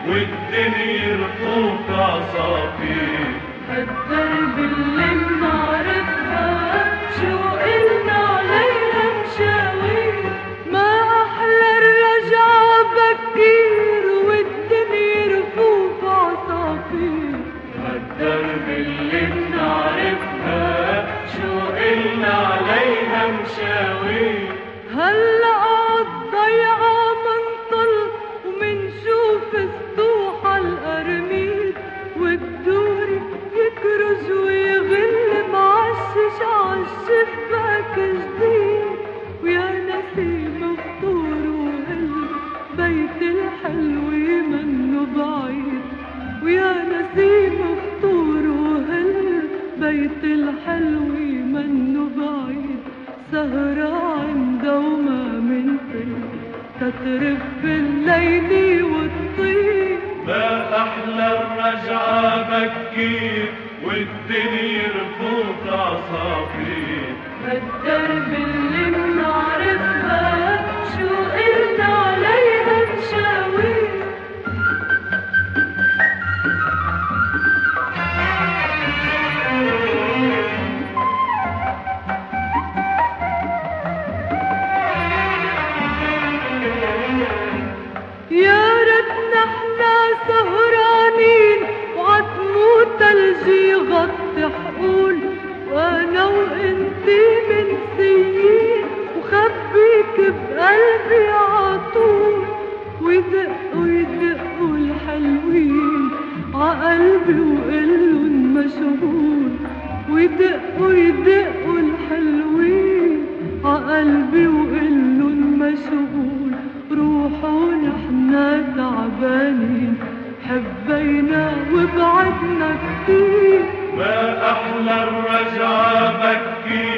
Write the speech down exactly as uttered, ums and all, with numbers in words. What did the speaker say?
والدنيا رفوف عصافير. هالدرب اللي بنعرفها شو قلنا عليها مشاوير، ما أحلى الرجعة بكير والدنيا رفوف عصافير. هالدرب اللي بنعرفها شو قلنا عليها مشاوير، هلأ عالضيعة منطل ومنشوف سطوح القرميد، والدوري يكرز ويغل معشش عالشباك جديد. ويا نسيم فطور وهل بيت الحلو منه بعيد، ويا نسيم فطور وهل بيت الحلو منه بعيد. سهرة عنده وما منطل تترف الليل والطيب، ما أحلى الرجعة بكير والدنيا رفوف عصافير. هالدرب اللي بنعرفها شو قلنا عليها مشاوير. يا ريتنا احنا سهرانين وعتمو تلجي غطي حقول، وانا وانتي منسيين وخبيك بقلبي عطول. ويدقوا يدقوا الحلوين عقلبي وقلن مشغول، ويدقوا يدقوا الحلوين عقلبي وقلن مشغول. روحوا نحنا تعبانين حبينا وبعدنا كتير، ما أحلى الرجعة بكير